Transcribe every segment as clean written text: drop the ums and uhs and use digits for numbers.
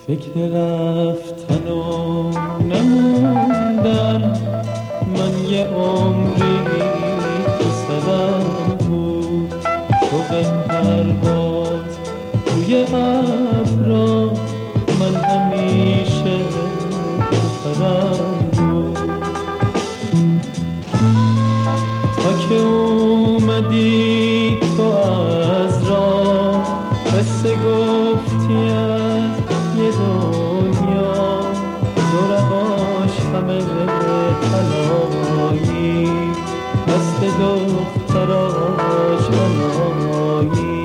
فکر رفتن و نموندن، من یه عمری تو سرم بود، شوق پرواز توی ابرا، من همیشه تو پرم بود. تا که اومدی تو از راه، قصه گفتی از یه دنیا، زرقاش همه طلایی، دست دختراش بنایی.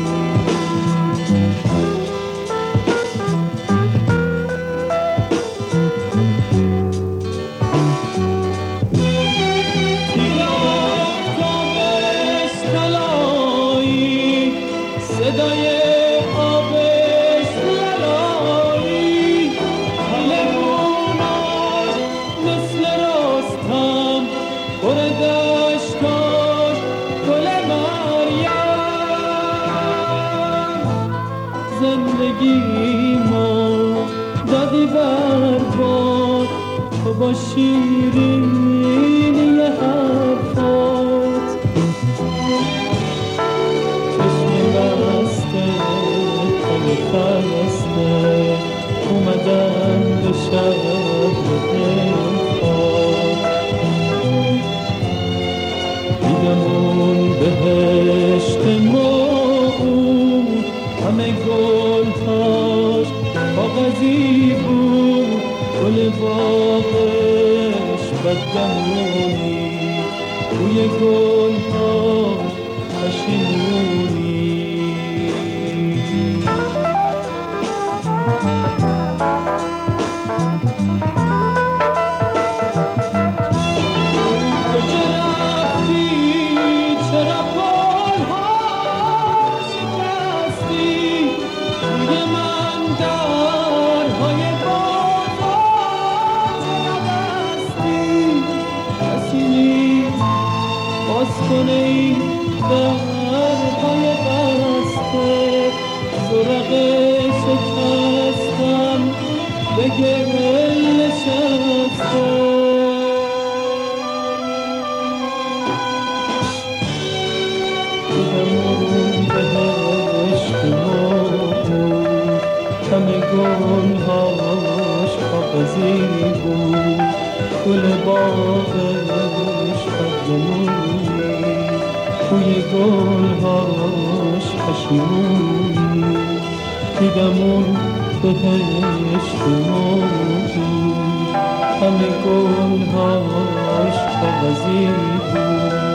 صدای آبش لالایی، پلموناش مثل رستم، پر دشتاش گل مریم. زندگیمو دادی برباد، تو با شیرینی حرفات، خسته اومدن به شهر دلخواه. دیدم اون بهشت موعود، همه گلهاش کاغذی بود، گل باغش بدگمونی، روی گلهاش پشیمونی. کنه این درهای بسته، زرق شکستم به گل نشسته. دیدم اون بهشت موعود، همه گلهاش کاغذی بود، گل باغش بدگمونی، توی گلهاش پشیمونی. دیدم اون بهشت موعود، همه گلهاش کاغذی بود،